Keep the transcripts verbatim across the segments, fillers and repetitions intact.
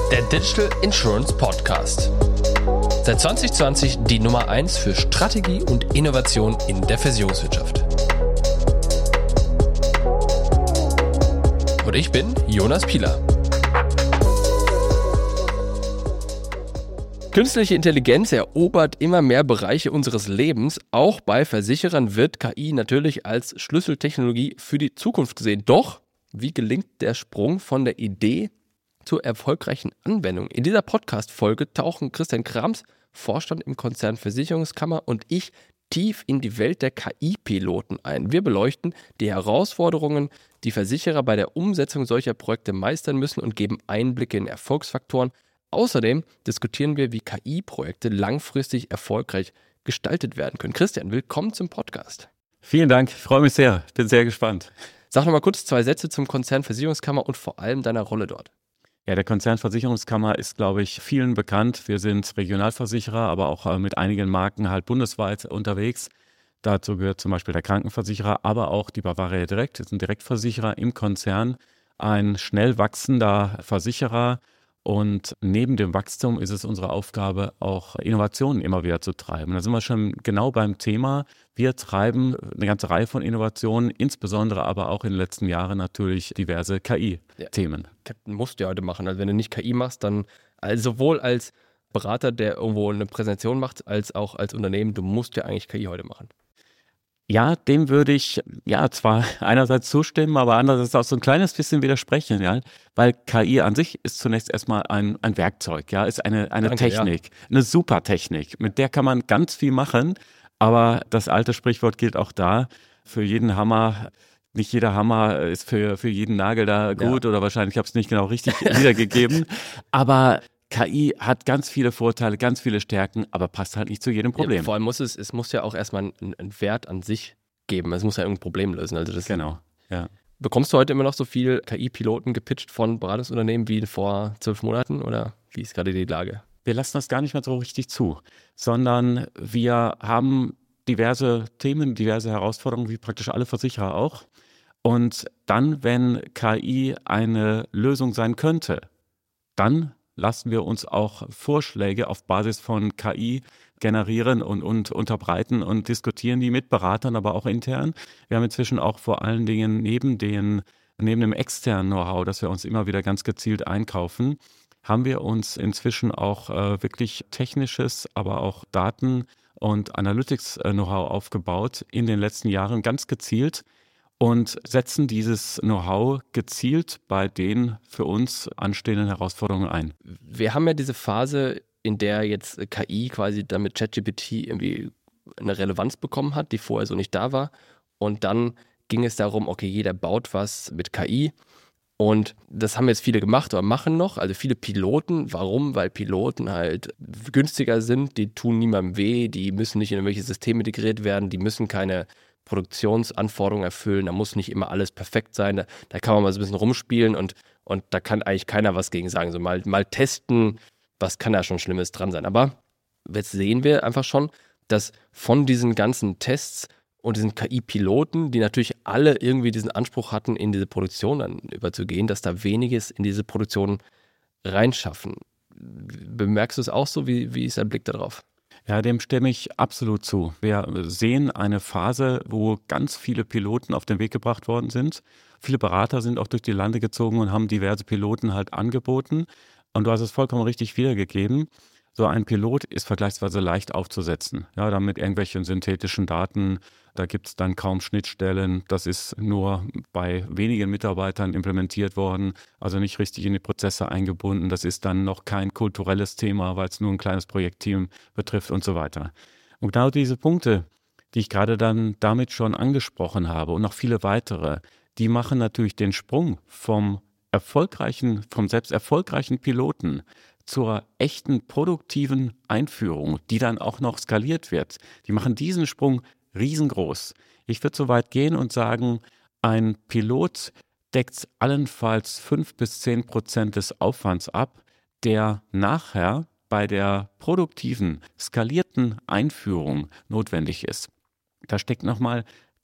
Der Digital Insurance Podcast. Seit zwanzig zwanzig die Nummer eins für Strategie und Innovation in der Versicherungswirtschaft. Und ich bin Jonas Pieler. Künstliche Intelligenz erobert immer mehr Bereiche unseres Lebens. Auch bei Versicherern wird K I natürlich als Schlüsseltechnologie für die Zukunft gesehen. Doch, wie gelingt der Sprung von der Idee zur erfolgreichen Anwendung? In dieser Podcast-Folge tauchen Christian Krams, Vorstand im Konzern Versicherungskammer, und ich tief in die Welt der K I-Piloten ein. Wir beleuchten die Herausforderungen, die Versicherer bei der Umsetzung solcher Projekte meistern müssen, und geben Einblicke in Erfolgsfaktoren. Außerdem diskutieren wir, wie K I-Projekte langfristig erfolgreich gestaltet werden können. Christian, willkommen zum Podcast. Vielen Dank, ich freue mich sehr, bin sehr gespannt. Sag noch mal kurz zwei Sätze zum Konzern Versicherungskammer und vor allem deiner Rolle dort. Ja, der Konzern Versicherungskammer ist, glaube ich, vielen bekannt. Wir sind Regionalversicherer, aber auch mit einigen Marken halt bundesweit unterwegs. Dazu gehört zum Beispiel der Krankenversicherer, aber auch die Bavaria Direkt, ist ein Direktversicherer im Konzern, ein schnell wachsender Versicherer. Und neben dem Wachstum ist es unsere Aufgabe, auch Innovationen immer wieder zu treiben. Da sind wir schon genau beim Thema. Wir treiben eine ganze Reihe von Innovationen, insbesondere aber auch in den letzten Jahren natürlich diverse K I-Themen. Ja, Captain musst du ja heute machen. Also wenn du nicht K I machst, dann also sowohl als Berater, der irgendwo eine Präsentation macht, als auch als Unternehmen, du musst ja eigentlich K I heute machen. Ja, dem würde ich ja zwar einerseits zustimmen, aber andererseits auch so ein kleines bisschen widersprechen, ja, weil K I an sich ist zunächst erstmal ein, ein Werkzeug, ja, ist eine, eine Danke, Technik, ja. eine super Technik, mit der kann man ganz viel machen, aber das alte Sprichwort gilt auch da, für jeden Hammer, nicht jeder Hammer ist für, für jeden Nagel da gut, ja. Oder wahrscheinlich habe ich es nicht genau richtig wiedergegeben, aber K I hat ganz viele Vorteile, ganz viele Stärken, aber passt halt nicht zu jedem Problem. Ja, vor allem muss es, es muss ja auch erstmal einen, einen Wert an sich geben. Es muss ja irgendein Problem lösen. Also das genau, ja. Bekommst du heute immer noch so viel K I-Piloten gepitcht von Beratungsunternehmen wie vor zwölf Monaten, oder wie ist gerade die Lage? Wir lassen das gar nicht mehr so richtig zu, sondern wir haben diverse Themen, diverse Herausforderungen, wie praktisch alle Versicherer auch. Und dann, wenn K I eine Lösung sein könnte, dann lassen wir uns auch Vorschläge auf Basis von K I generieren und, und unterbreiten und diskutieren die mit Beratern, aber auch intern. Wir haben inzwischen auch vor allen Dingen neben, den, neben dem externen Know-how, das wir uns immer wieder ganz gezielt einkaufen, haben wir uns inzwischen auch äh, wirklich technisches, aber auch Daten- und Analytics-Know-how aufgebaut in den letzten Jahren ganz gezielt, und setzen dieses Know-how gezielt bei den für uns anstehenden Herausforderungen ein. Wir haben ja diese Phase, in der jetzt K I quasi dann mit ChatGPT irgendwie eine Relevanz bekommen hat, die vorher so nicht da war. Und dann ging es darum, okay, jeder baut was mit K I. Und das haben jetzt viele gemacht oder machen noch, also viele Piloten. Warum? Weil Piloten halt günstiger sind, die tun niemandem weh, die müssen nicht in irgendwelche Systeme integriert werden, die müssen keine Produktionsanforderungen erfüllen, da muss nicht immer alles perfekt sein, da, da kann man mal so ein bisschen rumspielen und, und da kann eigentlich keiner was gegen sagen. So mal, mal testen, was kann da schon Schlimmes dran sein. Aber jetzt sehen wir einfach schon, dass von diesen ganzen Tests und diesen K I-Piloten, die natürlich alle irgendwie diesen Anspruch hatten, in diese Produktion dann überzugehen, dass da weniges in diese Produktion reinschaffen. Bemerkst du es auch so? Wie, wie ist dein Blick darauf? Ja, dem stimme ich absolut zu. Wir sehen eine Phase, wo ganz viele Piloten auf den Weg gebracht worden sind. Viele Berater sind auch durch die Lande gezogen und haben diverse Piloten halt angeboten. Und du hast es vollkommen richtig wiedergegeben. So ein Pilot ist vergleichsweise leicht aufzusetzen. Ja, dann mit irgendwelchen synthetischen Daten. Da gibt es dann kaum Schnittstellen. Das ist nur bei wenigen Mitarbeitern implementiert worden, also nicht richtig in die Prozesse eingebunden. Das ist dann noch kein kulturelles Thema, weil es nur ein kleines Projektteam betrifft und so weiter. Und genau diese Punkte, die ich gerade dann damit schon angesprochen habe und noch viele weitere, die machen natürlich den Sprung vom erfolgreichen, vom selbst erfolgreichen Piloten zur echten produktiven Einführung, die dann auch noch skaliert wird. Die machen diesen Sprung riesengroß. Ich würde so weit gehen und sagen, ein Pilot deckt allenfalls fünf bis zehn Prozent des Aufwands ab, der nachher bei der produktiven, skalierten Einführung notwendig ist. Da steckt nochmal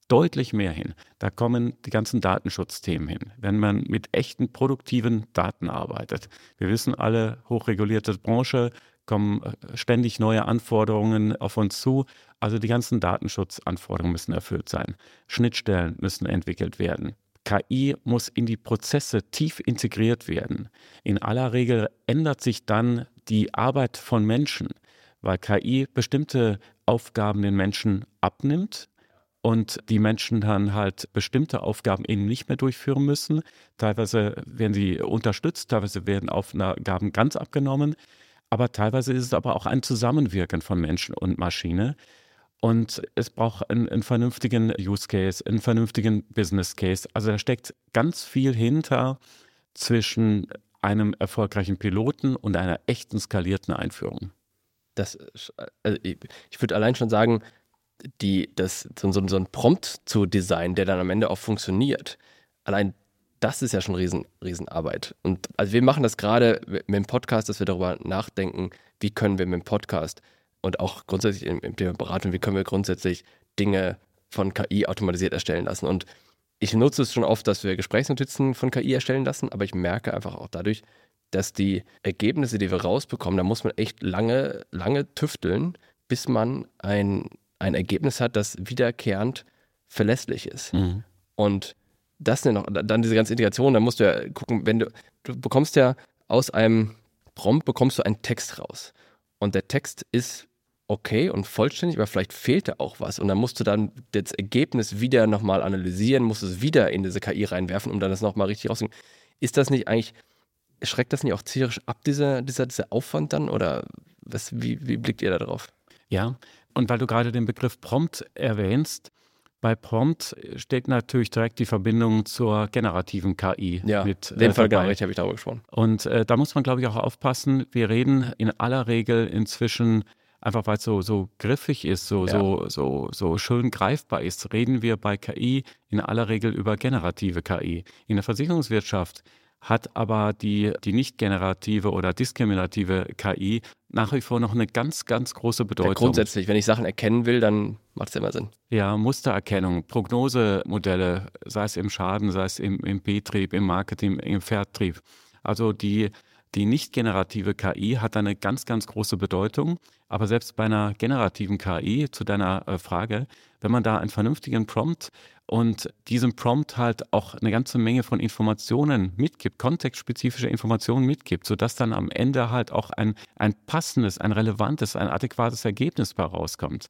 deutlich mehr hin. Da kommen die ganzen Datenschutzthemen hin, wenn man mit echten produktiven Daten arbeitet. Wir wissen alle, hochregulierte Branche, kommen ständig neue Anforderungen auf uns zu. Also die ganzen Datenschutzanforderungen müssen erfüllt sein. Schnittstellen müssen entwickelt werden. K I muss in die Prozesse tief integriert werden. In aller Regel ändert sich dann die Arbeit von Menschen, weil K I bestimmte Aufgaben den Menschen abnimmt und die Menschen dann halt bestimmte Aufgaben eben nicht mehr durchführen müssen. Teilweise werden sie unterstützt, teilweise werden Aufgaben ganz abgenommen, aber teilweise ist es aber auch ein Zusammenwirken von Mensch und Maschine. Und es braucht einen, einen vernünftigen Use Case, einen vernünftigen Business Case. Also da steckt ganz viel hinter zwischen einem erfolgreichen Piloten und einer echten skalierten Einführung. Das, also ich, ich würde allein schon sagen, die, das, so, so, so ein Prompt zu designen, der dann am Ende auch funktioniert, allein das ist ja schon riesen, Riesenarbeit. Und also wir machen das gerade mit dem Podcast, dass wir darüber nachdenken, wie können wir mit dem Podcast und auch grundsätzlich im, im Thema Beratung, wie können wir grundsätzlich Dinge von K I automatisiert erstellen lassen. Und ich nutze es schon oft, dass wir Gesprächsnotizen von K I erstellen lassen, aber ich merke einfach auch dadurch, dass die Ergebnisse, die wir rausbekommen, da muss man echt lange, lange tüfteln, bis man ein, ein Ergebnis hat, das wiederkehrend verlässlich ist. Mhm. Und das dann noch, dann diese ganze Integration, da musst du ja gucken, wenn du, du bekommst ja aus einem Prompt, bekommst du einen Text raus. Und der Text ist okay und vollständig, aber vielleicht fehlt da auch was. Und dann musst du dann das Ergebnis wieder nochmal analysieren, musst es wieder in diese K I reinwerfen, um dann das nochmal richtig rauszukriegen. Ist das nicht eigentlich, schreckt das nicht auch tierisch ab, dieser, dieser, dieser Aufwand dann? Oder was, wie, wie blickt ihr da drauf? Ja, und weil du gerade den Begriff Prompt erwähnst, bei Prompt steht natürlich direkt die Verbindung zur generativen K I. Ja, mit, in dem äh, Fall dabei. gar nicht, habe ich darüber gesprochen. Und äh, da muss man, glaube ich, auch aufpassen. Wir reden in aller Regel inzwischen, einfach weil es so, so griffig ist, so, Ja. so, so, so schön greifbar ist, reden wir bei K I in aller Regel über generative K I. In der Versicherungswirtschaft hat aber die, die nicht generative oder diskriminative K I nach wie vor noch eine ganz, ganz große Bedeutung. Ja, grundsätzlich, wenn ich Sachen erkennen will, dann macht es immer Sinn. Ja, Mustererkennung, Prognosemodelle, sei es im Schaden, sei es im, im Betrieb, im Marketing, im Vertrieb. Also die, die nicht generative K I hat eine ganz, ganz große Bedeutung. Aber selbst bei einer generativen K I, zu deiner äh, Frage, wenn man da einen vernünftigen Prompt und diesem Prompt halt auch eine ganze Menge von Informationen mitgibt, kontextspezifische Informationen mitgibt, sodass dann am Ende halt auch ein, ein passendes, ein relevantes, ein adäquates Ergebnis bei rauskommt.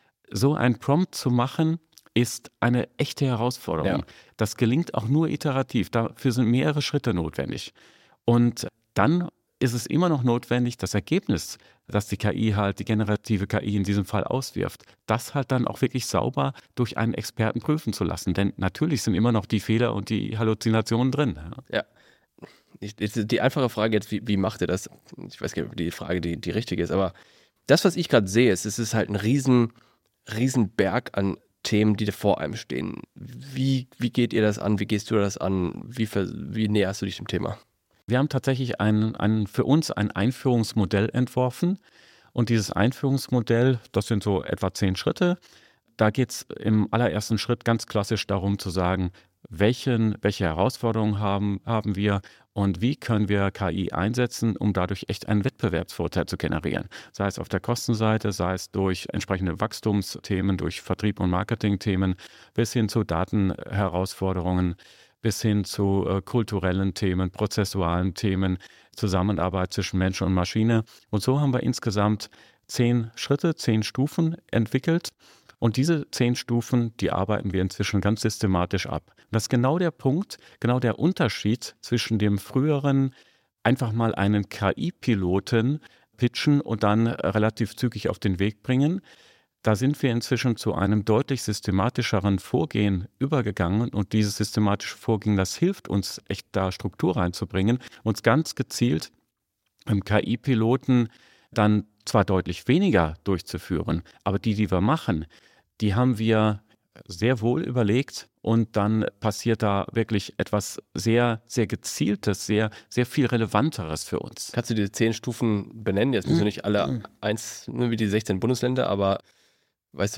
So ein Prompt zu machen, ist eine echte Herausforderung. Ja. Das gelingt auch nur iterativ. Dafür sind mehrere Schritte notwendig. Und dann ist es immer noch notwendig, das Ergebnis, das die K I halt, die generative K I in diesem Fall auswirft, das halt dann auch wirklich sauber durch einen Experten prüfen zu lassen. Denn natürlich sind immer noch die Fehler und die Halluzinationen drin. Ja. Ich, die einfache Frage jetzt, wie, wie macht ihr das? Ich weiß gar nicht, ob die Frage die, die richtige ist, aber das, was ich gerade sehe, ist, es ist halt ein riesen, riesen Berg an Themen, die da vor einem stehen. Wie, wie geht ihr das an? Wie gehst du das an? Wie, wie näherst du dich dem Thema? Wir haben tatsächlich ein, ein, für uns ein Einführungsmodell entworfen und dieses Einführungsmodell, das sind so etwa zehn Schritte. Da geht es im allerersten Schritt ganz klassisch darum zu sagen, welchen, welche Herausforderungen haben, haben wir und wie können wir K I einsetzen, um dadurch echt einen Wettbewerbsvorteil zu generieren. Sei es auf der Kostenseite, sei es durch entsprechende Wachstumsthemen, durch Vertrieb- und Marketingthemen, bis hin zu Datenherausforderungen, bis hin zu äh, kulturellen Themen, prozessualen Themen, Zusammenarbeit zwischen Mensch und Maschine. Und so haben wir insgesamt zehn Schritte, zehn Stufen entwickelt. Und diese zehn Stufen, die arbeiten wir inzwischen ganz systematisch ab. Und das ist genau der Punkt, genau der Unterschied zwischen dem früheren einfach mal einen K I-Piloten pitchen und dann relativ zügig auf den Weg bringen. Da sind wir inzwischen zu einem deutlich systematischeren Vorgehen übergegangen und dieses systematische Vorgehen, das hilft uns echt da Struktur reinzubringen, uns ganz gezielt im K I-Piloten dann zwar deutlich weniger durchzuführen, aber die, die wir machen, die haben wir sehr wohl überlegt und dann passiert da wirklich etwas sehr, sehr Gezieltes, sehr, sehr viel Relevanteres für uns. Kannst du diese zehn Stufen benennen? Jetzt müssen wir nicht alle eins, nur wie die sechzehn Bundesländer, aber weißt du es?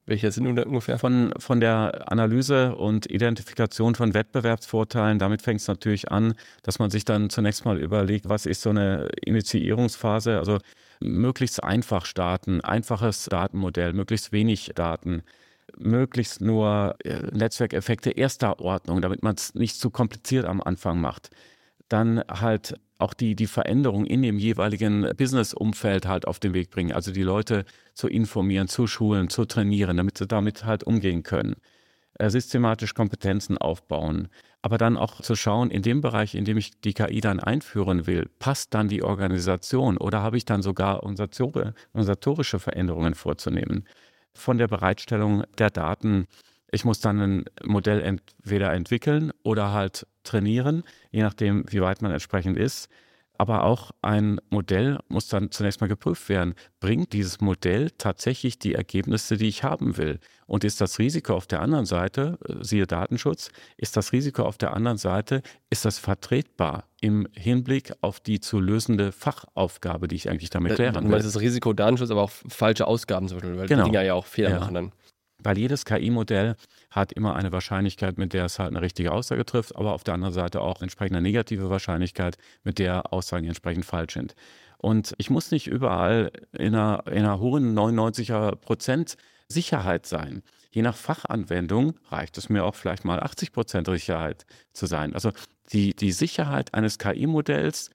Welche sind da ungefähr? Von, von der Analyse und Identifikation von Wettbewerbsvorteilen, damit fängt es natürlich an, dass man sich dann zunächst mal überlegt, was ist so eine Initiierungsphase, also möglichst einfach starten, einfaches Datenmodell, möglichst wenig Daten, möglichst nur Netzwerkeffekte erster Ordnung, damit man es nicht zu kompliziert am Anfang macht. Dann halt auch die, die Veränderung in dem jeweiligen Business-Umfeld halt auf den Weg bringen. Also die Leute zu informieren, zu schulen, zu trainieren, damit sie damit halt umgehen können. Äh, systematisch Kompetenzen aufbauen. Aber dann auch zu schauen, in dem Bereich, in dem ich die K I dann einführen will, passt dann die Organisation oder habe ich dann sogar organisatorische Veränderungen vorzunehmen? Von der Bereitstellung der Daten. Ich muss dann ein Modell entweder entwickeln oder halt trainieren, je nachdem, wie weit man entsprechend ist. Aber auch ein Modell muss dann zunächst mal geprüft werden. Bringt dieses Modell tatsächlich die Ergebnisse, die ich haben will? Und ist das Risiko auf der anderen Seite, siehe Datenschutz, ist das Risiko auf der anderen Seite, ist das vertretbar im Hinblick auf die zu lösende Fachaufgabe, die ich eigentlich damit klären will? Das ist das Risiko Datenschutz, aber auch falsche Ausgaben zum Beispiel, weil genau. die Dinger ja auch Fehler ja. machen dann. Weil jedes K I-Modell hat immer eine Wahrscheinlichkeit, mit der es halt eine richtige Aussage trifft, aber auf der anderen Seite auch entsprechend eine negative Wahrscheinlichkeit, mit der Aussagen entsprechend falsch sind. Und ich muss nicht überall in einer, in einer hohen neunundneunziger Prozent Sicherheit sein. Je nach Fachanwendung reicht es mir auch vielleicht mal achtzig Prozent Sicherheit zu sein. Also die, die Sicherheit eines K I-Modells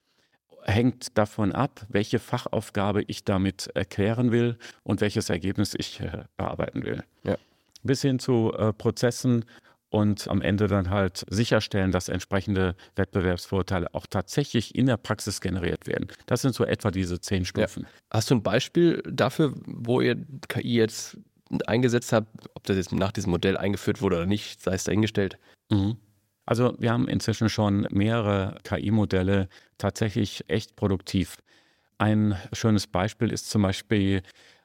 hängt davon ab, welche Fachaufgabe ich damit erklären will und welches Ergebnis ich äh, bearbeiten will. Ja. Bis hin zu äh, Prozessen und am Ende dann halt sicherstellen, dass entsprechende Wettbewerbsvorteile auch tatsächlich in der Praxis generiert werden. Das sind so etwa diese zehn Stufen. Ja. Hast du ein Beispiel dafür, wo ihr K I jetzt eingesetzt habt, ob das jetzt nach diesem Modell eingeführt wurde oder nicht, sei es dahingestellt? Mhm. Also wir haben inzwischen schon mehrere K I-Modelle tatsächlich echt produktiv. Ein schönes Beispiel ist zum Beispiel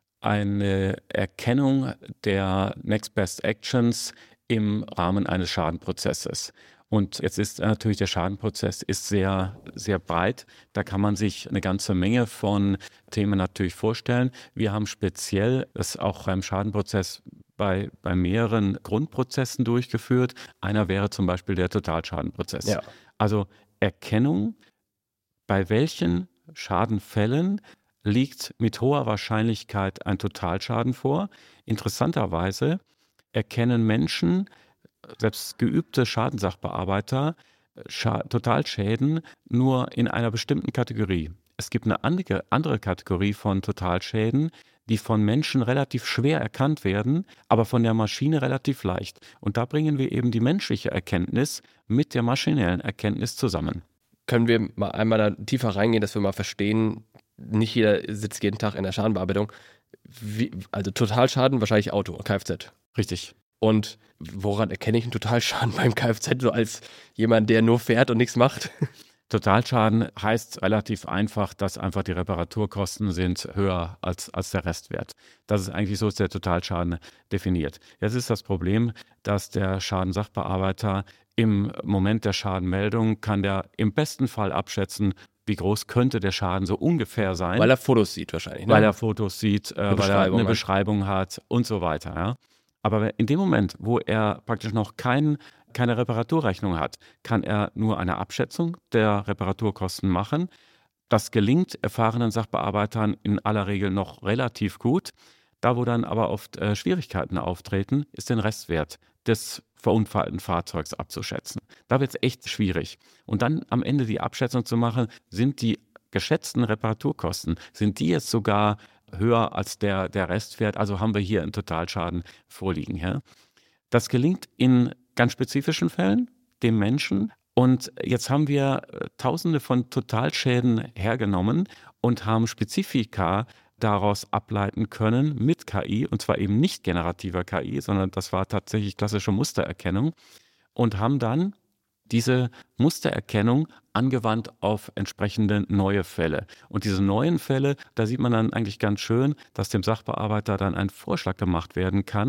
eine Erkennung der Next Best Actions im Rahmen eines Schadenprozesses. Und jetzt ist natürlich der Schadenprozess ist sehr, sehr breit. Da kann man sich eine ganze Menge von Themen natürlich vorstellen. Wir haben speziell das auch beim Schadenprozess bei, bei mehreren Grundprozessen durchgeführt. Einer wäre zum Beispiel der Totalschadenprozess. Ja. Also Erkennung, bei welchen Schadenfällen liegt mit hoher Wahrscheinlichkeit ein Totalschaden vor. Interessanterweise erkennen Menschen, selbst geübte Schadensachbearbeiter, Scha- Totalschäden nur in einer bestimmten Kategorie. Es gibt eine andere, andere Kategorie von Totalschäden, die von Menschen relativ schwer erkannt werden, aber von der Maschine relativ leicht. Und da bringen wir eben die menschliche Erkenntnis mit der maschinellen Erkenntnis zusammen. Können wir mal einmal da tiefer reingehen, dass wir mal verstehen, nicht jeder sitzt jeden Tag in der Schadenbearbeitung. Wie, also Totalschaden, wahrscheinlich Auto, Kfz. Richtig. Und woran erkenne ich einen Totalschaden beim Kfz, so als jemand, der nur fährt und nichts macht? Totalschaden heißt relativ einfach, dass einfach die Reparaturkosten sind höher als, als der Restwert. Das ist eigentlich so, ist der Totalschaden definiert. Jetzt ist das Problem, dass der Schadensachbearbeiter im Moment der Schadenmeldung kann der im besten Fall abschätzen, wie groß könnte der Schaden so ungefähr sein. Weil er Fotos sieht wahrscheinlich. Ne? Weil er Fotos sieht, äh, weil er eine hat. Beschreibung hat und so weiter. Ja. Aber in dem Moment, wo er praktisch noch kein, keine Reparaturrechnung hat, kann er nur eine Abschätzung der Reparaturkosten machen. Das gelingt erfahrenen Sachbearbeitern in aller Regel noch relativ gut. Da, wo dann aber oft äh, Schwierigkeiten auftreten, ist den Restwert des verunfallten Fahrzeugs abzuschätzen. Da wird es echt schwierig. Und dann am Ende die Abschätzung zu machen, sind die geschätzten Reparaturkosten, sind die jetzt sogar höher als der, der Restwert, also haben wir hier einen Totalschaden vorliegen. Ja? Das gelingt in ganz spezifischen Fällen, dem Menschen. Und jetzt haben wir Tausende von Totalschäden hergenommen und haben Spezifika daraus ableiten können mit K I, und zwar eben nicht generativer K I, sondern das war tatsächlich klassische Mustererkennung, und haben dann diese Mustererkennung angewandt auf entsprechende neue Fälle. Und diese neuen Fälle, da sieht man dann eigentlich ganz schön, dass dem Sachbearbeiter dann ein Vorschlag gemacht werden kann,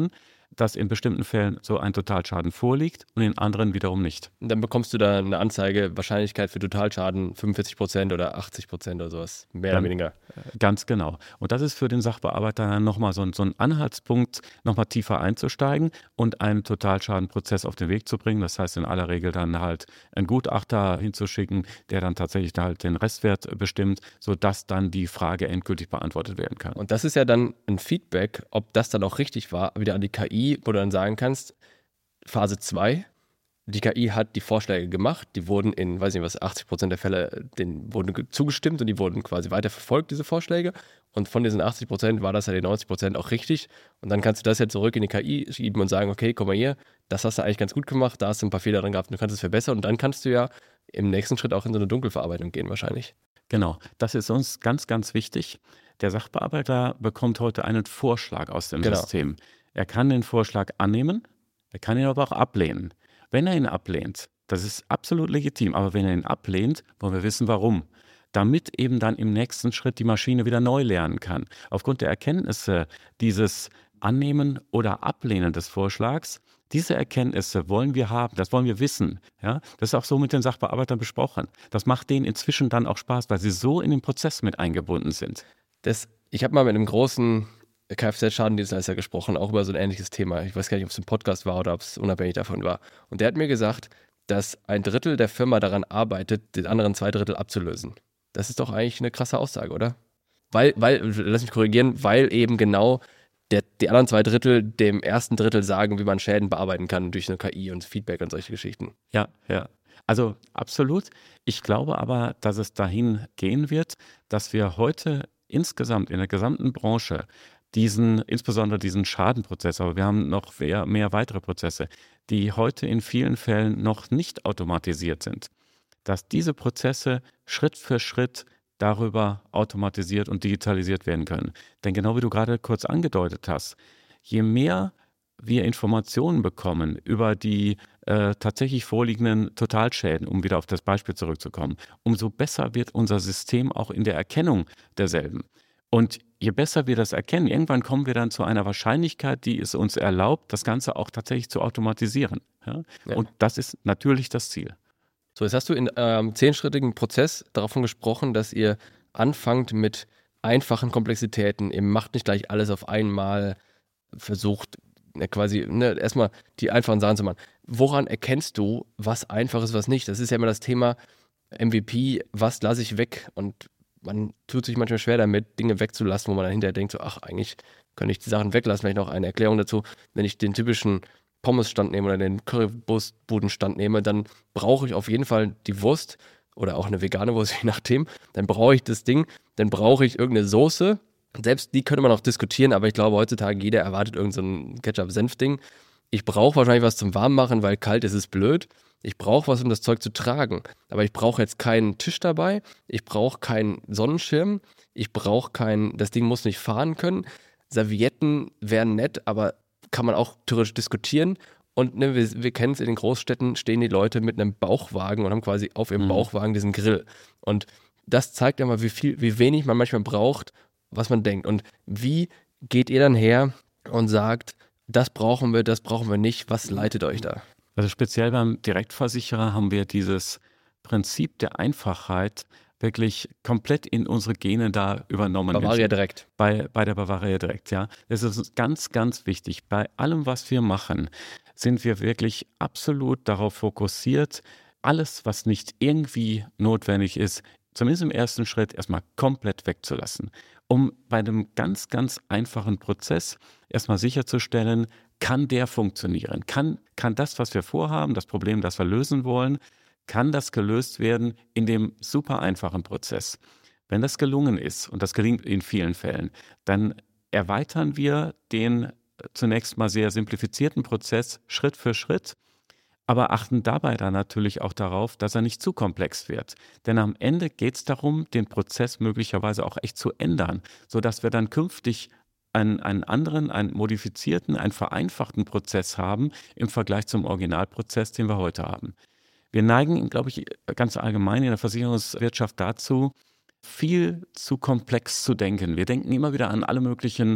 dass in bestimmten Fällen so ein Totalschaden vorliegt und in anderen wiederum nicht. Und dann bekommst du da eine Anzeige, Wahrscheinlichkeit für Totalschaden fünfundvierzig Prozent oder achtzig Prozent oder sowas, mehr Dann, oder weniger. Ganz genau. Und das ist für den Sachbearbeiter dann nochmal so, ein- so ein Anhaltspunkt, nochmal tiefer einzusteigen und einen Totalschadenprozess auf den Weg zu bringen. Das heißt in aller Regel dann halt einen Gutachter hinzuschicken, der dann tatsächlich da halt den Restwert bestimmt, sodass dann die Frage endgültig beantwortet werden kann. Und das ist ja dann ein Feedback, ob das dann auch richtig war, wieder an die K I, wo du dann sagen kannst, Phase zwei, die K I hat die Vorschläge gemacht, die wurden in, weiß nicht was, achtzig Prozent der Fälle, denen wurden ge- zugestimmt und die wurden quasi weiter verfolgt, diese Vorschläge. Und von diesen achtzig Prozent war das ja die neunzig Prozent auch richtig. Und dann kannst du das ja zurück in die K I schieben und sagen, okay, guck mal hier, das hast du eigentlich ganz gut gemacht, da hast du ein paar Fehler drin gehabt und du kannst es verbessern. Und dann kannst du ja im nächsten Schritt auch in so eine Dunkelverarbeitung gehen wahrscheinlich. Genau, das ist uns ganz, ganz wichtig. Der Sachbearbeiter bekommt heute einen Vorschlag aus dem Genau. System. Er kann den Vorschlag annehmen, er kann ihn aber auch ablehnen. Wenn er ihn ablehnt, das ist absolut legitim, aber wenn er ihn ablehnt, wollen wir wissen, warum. Damit eben dann im nächsten Schritt die Maschine wieder neu lernen kann. Aufgrund der Erkenntnisse dieses Annehmen oder Ablehnen des Vorschlags, diese Erkenntnisse wollen wir haben, das wollen wir wissen. Ja? Das ist auch so mit den Sachbearbeitern besprochen. Das macht denen inzwischen dann auch Spaß, weil sie so in den Prozess mit eingebunden sind. Das, ich habe mal mit einem großen Kfz-Schadendienstleister gesprochen, auch über so ein ähnliches Thema. Ich weiß gar nicht, ob es im Podcast war oder ob es unabhängig davon war. Und der hat mir gesagt, dass ein Drittel der Firma daran arbeitet, den anderen zwei Drittel abzulösen. Das ist doch eigentlich eine krasse Aussage, oder? Weil, weil, lass mich korrigieren, weil eben genau der, die anderen zwei Drittel dem ersten Drittel sagen, wie man Schäden bearbeiten kann durch eine K I und Feedback und solche Geschichten. Ja, ja. Also absolut. Ich glaube aber, dass es dahin gehen wird, dass wir heute insgesamt in der gesamten Branche diesen, insbesondere diesen Schadenprozess, aber wir haben noch mehr, mehr weitere Prozesse, die heute in vielen Fällen noch nicht automatisiert sind, dass diese Prozesse Schritt für Schritt darüber automatisiert und digitalisiert werden können. Denn genau wie du gerade kurz angedeutet hast, je mehr wir Informationen bekommen über die äh, tatsächlich vorliegenden Totalschäden, um wieder auf das Beispiel zurückzukommen, umso besser wird unser System auch in der Erkennung derselben. Und je besser wir das erkennen, irgendwann kommen wir dann zu einer Wahrscheinlichkeit, die es uns erlaubt, das Ganze auch tatsächlich zu automatisieren. Ja? Ja. Und das ist natürlich das Ziel. So, jetzt hast du in eurem zehnschrittigen Prozess davon gesprochen, dass ihr anfangt mit einfachen Komplexitäten. Ihr macht nicht gleich alles auf einmal, versucht ne, quasi ne, erstmal die einfachen Sachen zu machen. Woran erkennst du, was einfach ist, was nicht? Das ist ja immer das Thema M V P, was lasse ich weg? Und man tut sich manchmal schwer damit, Dinge wegzulassen, wo man dann hinterher denkt, so, ach, eigentlich könnte ich die Sachen weglassen. Vielleicht noch eine Erklärung dazu. Wenn ich den typischen Pommesstand nehme oder den Currywurstbudenstand nehme, dann brauche ich auf jeden Fall die Wurst oder auch eine vegane Wurst, je nachdem. Dann brauche ich das Ding, dann brauche ich irgendeine Soße. Selbst die könnte man auch diskutieren, aber ich glaube heutzutage jeder erwartet irgendein so Ketchup-Senf-Ding. Ich brauche wahrscheinlich was zum Warmmachen, weil kalt ist es blöd. Ich brauche was, um das Zeug zu tragen. Aber ich brauche jetzt keinen Tisch dabei. Ich brauche keinen Sonnenschirm. Ich brauche keinen, das Ding muss nicht fahren können. Servietten wären nett, aber kann man auch theoretisch diskutieren. Und ne, wir, wir kennen es, in den Großstädten stehen die Leute mit einem Bauchwagen und haben quasi auf ihrem Mhm. Bauchwagen diesen Grill. Und das zeigt ja mal, wie viel, wie wenig man manchmal braucht, was man denkt. Und wie geht ihr dann her und sagt, das brauchen wir, das brauchen wir nicht, was leitet euch da? Also speziell beim Direktversicherer haben wir dieses Prinzip der Einfachheit wirklich komplett in unsere Gene da übernommen. Bavaria direkt. Bei, bei der Bavaria direkt, ja. Das ist uns ganz, ganz wichtig. Bei allem, was wir machen, sind wir wirklich absolut darauf fokussiert, alles, was nicht irgendwie notwendig ist, zumindest im ersten Schritt erstmal komplett wegzulassen, um bei einem ganz, ganz einfachen Prozess erstmal sicherzustellen, kann der funktionieren? Kann, kann das, was wir vorhaben, das Problem, das wir lösen wollen, kann das gelöst werden in dem super einfachen Prozess? Wenn das gelungen ist, und das gelingt in vielen Fällen, dann erweitern wir den zunächst mal sehr simplifizierten Prozess Schritt für Schritt, aber achten dabei dann natürlich auch darauf, dass er nicht zu komplex wird. Denn am Ende geht es darum, den Prozess möglicherweise auch echt zu ändern, sodass wir dann künftig einen, einen anderen, einen modifizierten, einen vereinfachten Prozess haben im Vergleich zum Originalprozess, den wir heute haben. Wir neigen, glaube ich, ganz allgemein in der Versicherungswirtschaft dazu, viel zu komplex zu denken. Wir denken immer wieder an alle möglichen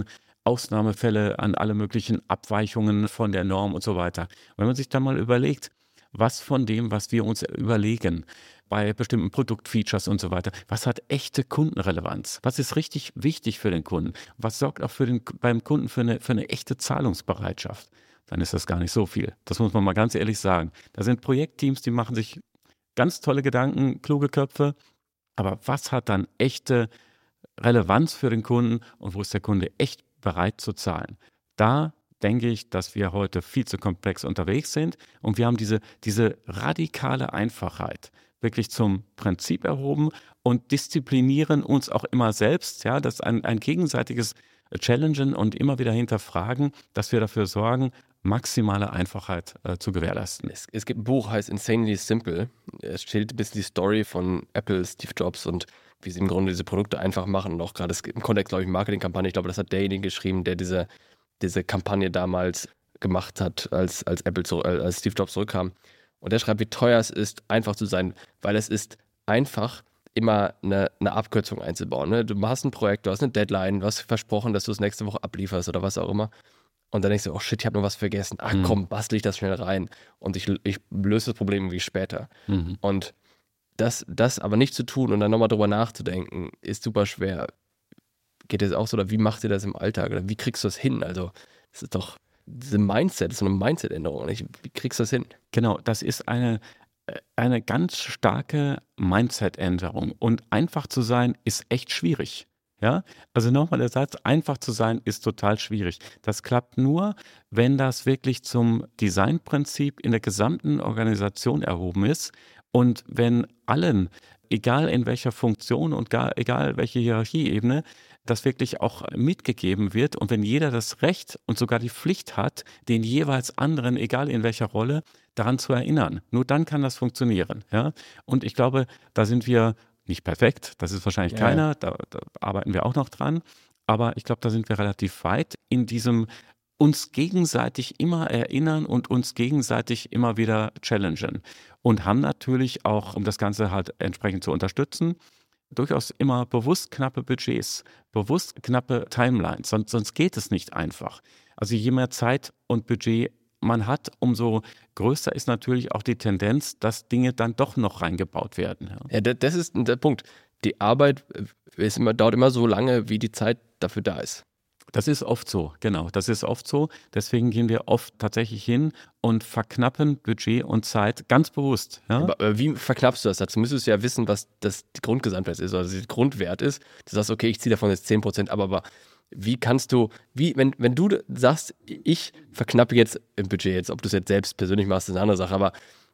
Ausnahmefälle, an alle möglichen Abweichungen von der Norm und so weiter. Wenn man sich dann mal überlegt, was von dem, was wir uns überlegen, bei bestimmten Produktfeatures und so weiter, was hat echte Kundenrelevanz? Was ist richtig wichtig für den Kunden? Was sorgt auch für den, beim Kunden für eine, für eine echte Zahlungsbereitschaft? Dann ist das gar nicht so viel. Das muss man mal ganz ehrlich sagen. Da sind Projektteams, die machen sich ganz tolle Gedanken, kluge Köpfe. Aber was hat dann echte Relevanz für den Kunden und wo ist der Kunde echt bereit zu zahlen? Da denke ich, dass wir heute viel zu komplex unterwegs sind und wir haben diese, diese radikale Einfachheit wirklich zum Prinzip erhoben und disziplinieren uns auch immer selbst, ja, das ist ein, ein gegenseitiges Challengen und immer wieder hinterfragen, dass wir dafür sorgen, maximale Einfachheit äh, zu gewährleisten. Es, es gibt ein Buch, heißt Insanely Simple. Es steht ein bisschen die Story von Apple, Steve Jobs und wie sie im Grunde diese Produkte einfach machen und auch gerade im Kontext, glaube ich, Marketingkampagne. Ich glaube, das hat derjenige geschrieben, der diese, diese Kampagne damals gemacht hat, als, als Apple zu, als Steve Jobs zurückkam. Und der schreibt, wie teuer es ist, einfach zu sein, weil es ist einfach, immer eine, eine Abkürzung einzubauen. Ne? Du hast ein Projekt, du hast eine Deadline, du hast versprochen, dass du es nächste Woche ablieferst oder was auch immer. Und dann denkst du, oh shit, ich habe noch was vergessen. Ach komm, bastel ich das schnell rein. Und ich, ich löse das Problem irgendwie später. Mhm. Und das, das aber nicht zu tun und dann nochmal drüber nachzudenken, ist super schwer. Geht das auch so? Oder wie macht ihr das im Alltag? Oder wie kriegst du das hin? Also, das ist doch diese Mindset, das ist so eine Mindset-Änderung. Wie kriegst du das hin? Genau, das ist eine, eine ganz starke Mindset-Änderung. Und einfach zu sein, ist echt schwierig. Ja, also nochmal der Satz, einfach zu sein, ist total schwierig. Das klappt nur, wenn das wirklich zum Designprinzip in der gesamten Organisation erhoben ist und wenn allen, egal in welcher Funktion und gar, egal welche Hierarchieebene, das wirklich auch mitgegeben wird und wenn jeder das Recht und sogar die Pflicht hat, den jeweils anderen, egal in welcher Rolle, daran zu erinnern. Nur dann kann das funktionieren. Ja? Und ich glaube, da sind wir nicht perfekt, das ist wahrscheinlich Ja, keiner, ja. da, da arbeiten wir auch noch dran, aber ich glaube, da sind wir relativ weit in diesem uns gegenseitig immer erinnern und uns gegenseitig immer wieder challengen und haben natürlich auch, um das Ganze halt entsprechend zu unterstützen, durchaus immer bewusst knappe Budgets, bewusst knappe Timelines, sonst, sonst geht es nicht einfach. Also je mehr Zeit und Budget man hat, umso größer ist natürlich auch die Tendenz, dass Dinge dann doch noch reingebaut werden. Ja, Ja, das ist der Punkt. Die Arbeit ist immer, dauert immer so lange, wie die Zeit dafür da ist. das ist oft so, genau, das ist oft so. Deswegen gehen wir oft tatsächlich hin und verknappen Budget und Zeit ganz bewusst. Ja? Aber, aber wie verknappst du das? Dazu müsstest du ja wissen, was das die Grundgesamtheit ist oder der Grundwert ist. Du sagst, okay, ich ziehe davon jetzt zehn Prozent ab, aber wie kannst du, wie, wenn, wenn du sagst, ich verknappe jetzt im Budget, jetzt, ob du es jetzt selbst persönlich machst, ist eine andere Sache, aber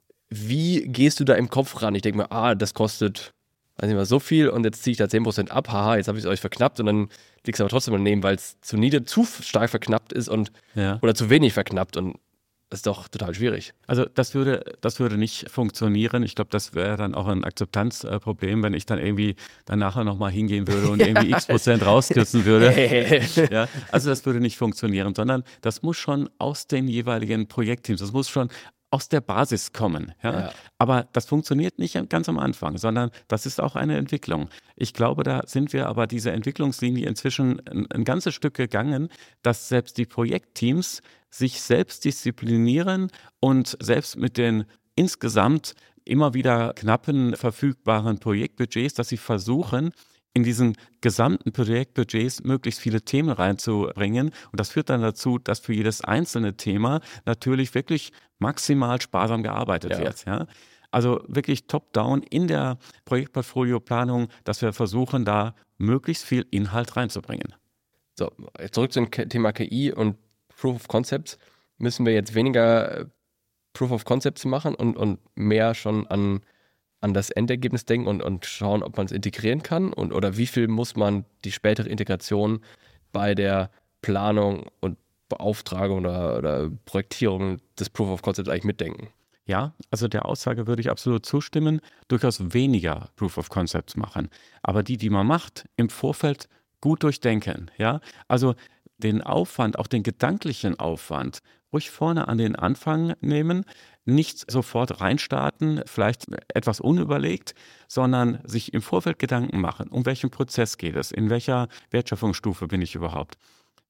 wie gehst du da im Kopf ran? Ich denke mir, ah, das kostet, weiß nicht mal, so viel und jetzt ziehe ich da zehn Prozent ab, haha, jetzt habe ich es euch verknappt und dann liegst du aber trotzdem daneben, weil es zu nieder, zu stark verknappt ist und Ja. oder zu wenig verknappt und das ist doch total schwierig. Also das würde, das würde nicht funktionieren. Ich glaube, das wäre dann auch ein Akzeptanzproblem, wenn ich dann irgendwie dann nachher nochmal hingehen würde und irgendwie x Prozent rauskürzen würde. Ja, also das würde nicht funktionieren, sondern das muss schon aus den jeweiligen Projektteams, das muss schon aus der Basis kommen. Ja? Ja. Aber das funktioniert nicht ganz am Anfang, sondern das ist auch eine Entwicklung. Ich glaube, da sind wir aber diese Entwicklungslinie inzwischen ein, ein ganzes Stück gegangen, dass selbst die Projektteams sich selbst disziplinieren und selbst mit den insgesamt immer wieder knappen verfügbaren Projektbudgets, dass sie versuchen, in diesen gesamten Projektbudgets möglichst viele Themen reinzubringen. Und das führt dann dazu, dass für jedes einzelne Thema natürlich wirklich maximal sparsam gearbeitet Ja. wird. Ja? Also wirklich top-down in der Projektportfolioplanung, dass wir versuchen, da möglichst viel Inhalt reinzubringen. So, zurück zum Ke- Thema K I und Proof of Concepts. Müssen wir jetzt weniger äh, Proof of Concepts machen und, und mehr schon an, an das Endergebnis denken und, und schauen, ob man es integrieren kann? Und, oder wie viel muss man die spätere Integration bei der Planung und Beauftragung oder, oder Projektierung des Proof of Concepts eigentlich mitdenken? Ja, also der Aussage würde ich absolut zustimmen, durchaus weniger Proof of Concepts machen. Aber die, die man macht, im Vorfeld gut durchdenken. Ja, also den Aufwand, auch den gedanklichen Aufwand, ruhig vorne an den Anfang nehmen, nicht sofort reinstarten, vielleicht etwas unüberlegt, sondern sich im Vorfeld Gedanken machen, um welchen Prozess geht es, in welcher Wertschöpfungsstufe bin ich überhaupt.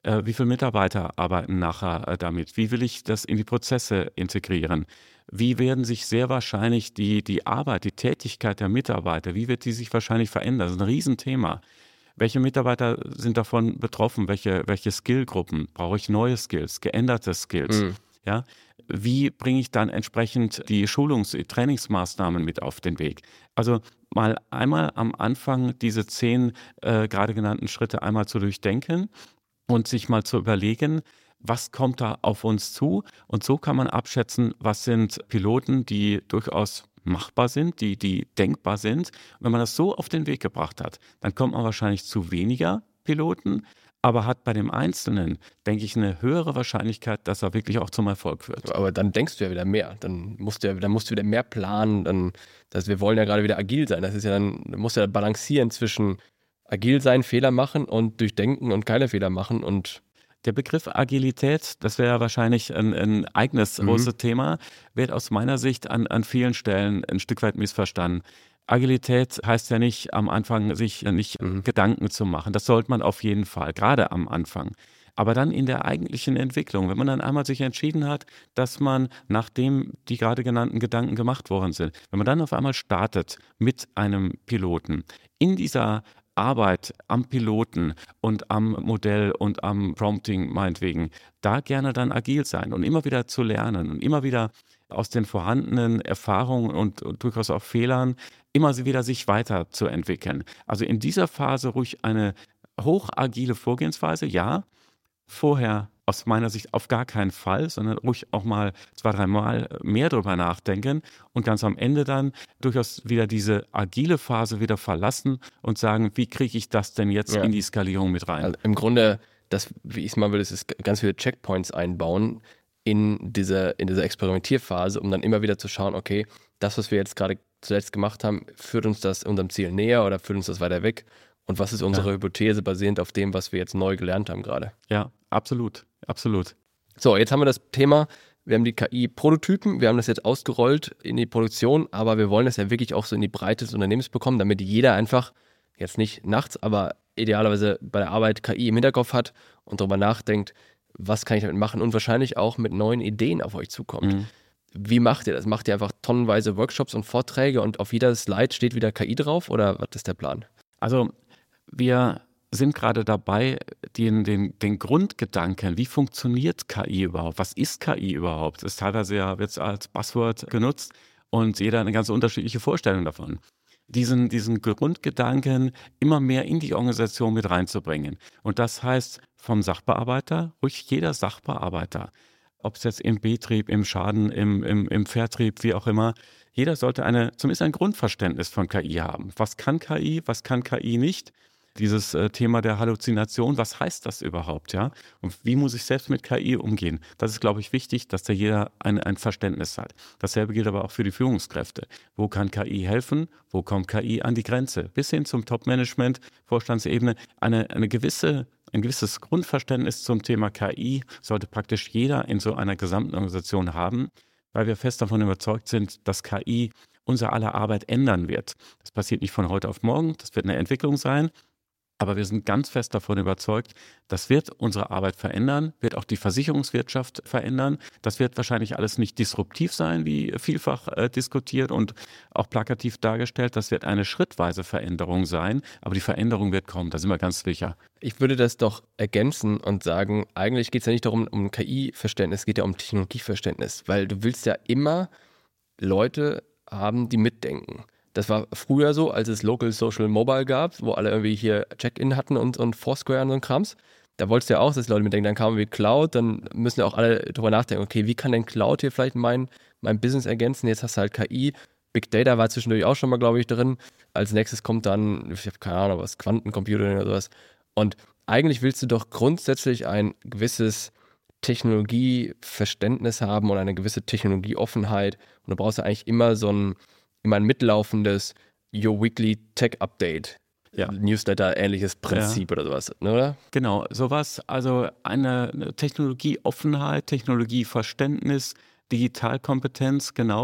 Äh, wie viele Mitarbeiter arbeiten nachher äh, damit? Wie will ich das in die Prozesse integrieren? Wie werden sich sehr wahrscheinlich die, die Arbeit, die Tätigkeit der Mitarbeiter, wie wird die sich wahrscheinlich verändern? Das ist ein Riesenthema. Welche Mitarbeiter sind davon betroffen? Welche, welche Skillgruppen? Brauche ich neue Skills, geänderte Skills? Mhm. Ja? Wie bringe ich dann entsprechend die Schulungs-, die Trainingsmaßnahmen mit auf den Weg? Also mal einmal am Anfang diese zehn äh, gerade genannten Schritte einmal zu durchdenken und sich mal zu überlegen, was kommt da auf uns zu? Und so kann man abschätzen, was sind Piloten, die durchaus machbar sind, die, die denkbar sind. Und wenn man das so auf den Weg gebracht hat, dann kommt man wahrscheinlich zu weniger Piloten, aber hat bei dem Einzelnen, denke ich, eine höhere Wahrscheinlichkeit, dass er wirklich auch zum Erfolg wird. Aber dann denkst du ja wieder mehr. Dann musst du ja, dann musst du wieder mehr planen. Dann, das, wir wollen ja gerade wieder agil sein. Das ist ja dann, du musst ja balancieren zwischen agil sein, Fehler machen und durchdenken und keine Fehler machen. Und Der Begriff Agilität, das wäre ja wahrscheinlich ein, ein eigenes Mhm. großes Thema, wird aus meiner Sicht an, an vielen Stellen ein Stück weit missverstanden. Agilität heißt ja nicht am Anfang, sich nicht Mhm. Gedanken zu machen. Das sollte man auf jeden Fall, gerade am Anfang. Aber dann in der eigentlichen Entwicklung, wenn man dann einmal sich entschieden hat, dass man, nachdem die gerade genannten Gedanken gemacht worden sind, wenn man dann auf einmal startet mit einem Piloten in dieser Arbeit am Piloten und am Modell und am Prompting meinetwegen, da gerne dann agil sein und immer wieder zu lernen und immer wieder aus den vorhandenen Erfahrungen und, und durchaus auch Fehlern immer wieder sich weiterzuentwickeln. Also in dieser Phase ruhig eine hochagile Vorgehensweise, ja, vorher aus meiner Sicht auf gar keinen Fall, sondern ruhig auch mal zwei, dreimal mehr drüber nachdenken und ganz am Ende dann durchaus wieder diese agile Phase wieder verlassen und sagen, wie kriege ich das denn jetzt Ja. in die Skalierung mit rein? Also im Grunde, das, wie ich es mal will, ist, ist ganz viele Checkpoints einbauen in diese, in diese Experimentierphase, um dann immer wieder zu schauen, okay, das, was wir jetzt gerade zuletzt gemacht haben, führt uns das unserem Ziel näher oder führt uns das weiter weg? Und was ist unsere Ja. Hypothese basierend auf dem, was wir jetzt neu gelernt haben gerade? Ja, absolut, absolut. So, jetzt haben wir das Thema, wir haben die K I-Prototypen, wir haben das jetzt ausgerollt in die Produktion, aber wir wollen das ja wirklich auch so in die Breite des Unternehmens bekommen, damit jeder einfach, jetzt nicht nachts, aber idealerweise bei der Arbeit K I im Hinterkopf hat und darüber nachdenkt, was kann ich damit machen und wahrscheinlich auch mit neuen Ideen auf euch zukommt. Mhm. Wie macht ihr das? Macht ihr einfach tonnenweise Workshops und Vorträge und auf jeder Slide steht wieder K I drauf oder was ist der Plan? Also wir sind gerade dabei, den, den, den Grundgedanken, wie funktioniert K I überhaupt? Was ist K I überhaupt? Das ist teilweise ja jetzt als Buzzword genutzt und jeder eine ganz unterschiedliche Vorstellung davon. Diesen, diesen Grundgedanken immer mehr in die Organisation mit reinzubringen. Und das heißt vom Sachbearbeiter, ruhig jeder Sachbearbeiter, ob es jetzt im Betrieb, im Schaden, im, im, im Vertrieb, wie auch immer, jeder sollte eine, zumindest ein Grundverständnis von K I haben. Was kann K I, was kann K I nicht? Dieses äh, Thema der Halluzination, was heißt das überhaupt, ja? Und wie muss ich selbst mit K I umgehen? Das ist, glaube ich, wichtig, dass da jeder ein, ein Verständnis hat. Dasselbe gilt aber auch für die Führungskräfte. Wo kann K I helfen? Wo kommt K I an die Grenze? Bis hin zum Top-Management, Vorstandsebene, eine, eine gewisse, ein gewisses Grundverständnis zum Thema K I sollte praktisch jeder in so einer gesamten Organisation haben, weil wir fest davon überzeugt sind, dass K I unsere aller Arbeit ändern wird. Das passiert nicht von heute auf morgen, das wird eine Entwicklung sein. Aber wir sind ganz fest davon überzeugt, das wird unsere Arbeit verändern, wird auch die Versicherungswirtschaft verändern. Das wird wahrscheinlich alles nicht disruptiv sein, wie vielfach äh, diskutiert und auch plakativ dargestellt. Das wird eine schrittweise Veränderung sein, aber die Veränderung wird kommen, da sind wir ganz sicher. Ich würde das doch ergänzen und sagen, eigentlich geht es ja nicht darum, um K I-Verständnis, es geht ja um Technologieverständnis, weil du willst ja immer Leute haben, die mitdenken. Das war früher so, als es Local Social Mobile gab, wo alle irgendwie hier Check-in hatten und, und Foursquare und so ein Krams. Da wolltest du ja auch, dass die Leute mitdenken. Dann kam wie Cloud, dann müssen ja auch alle drüber nachdenken, okay, wie kann denn Cloud hier vielleicht mein, mein Business ergänzen? Jetzt hast du halt K I. Big Data war zwischendurch auch schon mal, glaube ich, drin. Als nächstes kommt dann, ich habe keine Ahnung, was, Quantencomputing oder sowas. Und eigentlich willst du doch grundsätzlich ein gewisses Technologieverständnis haben oder eine gewisse Technologieoffenheit. Und du brauchst ja eigentlich immer so ein immer ein mitlaufendes Your Weekly Tech Update, Ja. Newsletter, ähnliches Prinzip ja. oder sowas, ne, oder? Genau, sowas, also eine, eine Technologieoffenheit, Technologieverständnis, Digitalkompetenz, genau.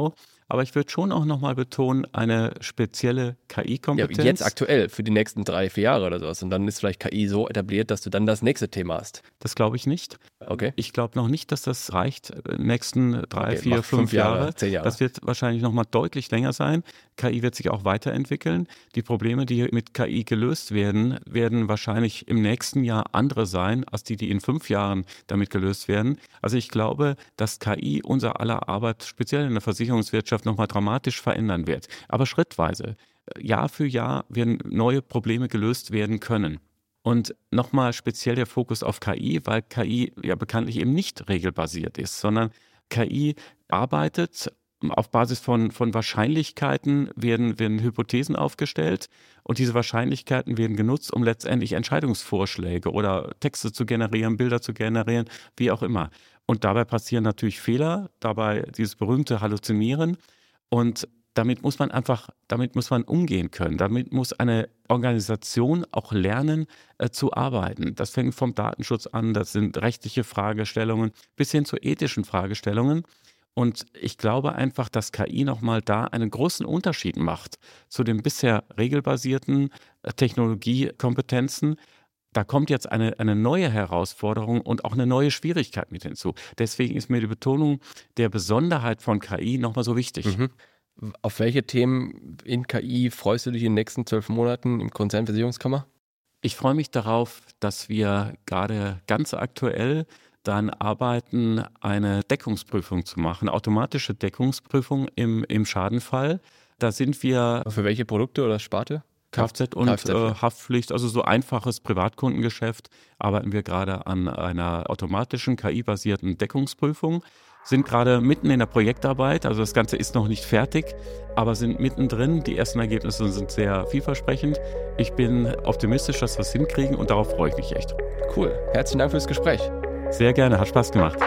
Aber ich würde schon auch nochmal betonen, eine spezielle K I-Kompetenz. Ja, jetzt aktuell für die nächsten drei, vier Jahre oder sowas. Und dann ist vielleicht K I so etabliert, dass du dann das nächste Thema hast. Das glaube ich nicht. Okay. Ich glaube noch nicht, dass das reicht, nächsten drei, Okay, vier, mach fünf fünf Jahre, Jahre. zehn Jahre. Das wird wahrscheinlich nochmal deutlich länger sein. K I wird sich auch weiterentwickeln. Die Probleme, die mit K I gelöst werden, werden wahrscheinlich im nächsten Jahr andere sein, als die, die in fünf Jahren damit gelöst werden. Also ich glaube, dass K I unser aller Arbeit, speziell in der Versicherungswirtschaft, nochmal dramatisch verändern wird. Aber schrittweise. Jahr für Jahr werden neue Probleme gelöst werden können. Und nochmal speziell der Fokus auf K I, weil K I ja bekanntlich eben nicht regelbasiert ist, sondern K I arbeitet auf Basis von, von Wahrscheinlichkeiten, werden, werden Hypothesen aufgestellt und diese Wahrscheinlichkeiten werden genutzt, um letztendlich Entscheidungsvorschläge oder Texte zu generieren, Bilder zu generieren, wie auch immer. Und dabei passieren natürlich Fehler, dabei dieses berühmte Halluzinieren und damit muss man einfach, damit muss man umgehen können. Damit muss eine Organisation auch lernen, äh, zu arbeiten. Das fängt vom Datenschutz an, das sind rechtliche Fragestellungen bis hin zu ethischen Fragestellungen. Und ich glaube einfach, dass K I nochmal da einen großen Unterschied macht zu den bisher regelbasierten äh, Technologiekompetenzen. Da kommt jetzt eine, eine neue Herausforderung und auch eine neue Schwierigkeit mit hinzu. Deswegen ist mir die Betonung der Besonderheit von K I nochmal so wichtig. Mhm. Auf welche Themen in K I freust du dich in den nächsten zwölf Monaten im Konzernversicherungskammer? Ich freue mich darauf, dass wir gerade ganz aktuell daran arbeiten, eine Deckungsprüfung zu machen, automatische Deckungsprüfung im, im Schadenfall. Da sind wir... Für welche Produkte oder Sparte? Kfz und Kfz, ja. äh, Haftpflicht, also so einfaches Privatkundengeschäft, arbeiten wir gerade an einer automatischen K I-basierten Deckungsprüfung. Sind gerade mitten in der Projektarbeit, also das Ganze ist noch nicht fertig, aber sind mittendrin. Die ersten Ergebnisse sind sehr vielversprechend. Ich bin optimistisch, dass wir es hinkriegen und darauf freue ich mich echt. Cool. Herzlichen Dank fürs Gespräch. Sehr gerne, hat Spaß gemacht.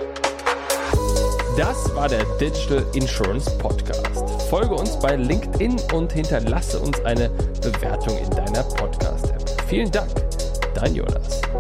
Das war der Digital Insurance Podcast. Folge uns bei LinkedIn und hinterlasse uns eine Bewertung in deiner Podcast-App. Vielen Dank, dein Jonas.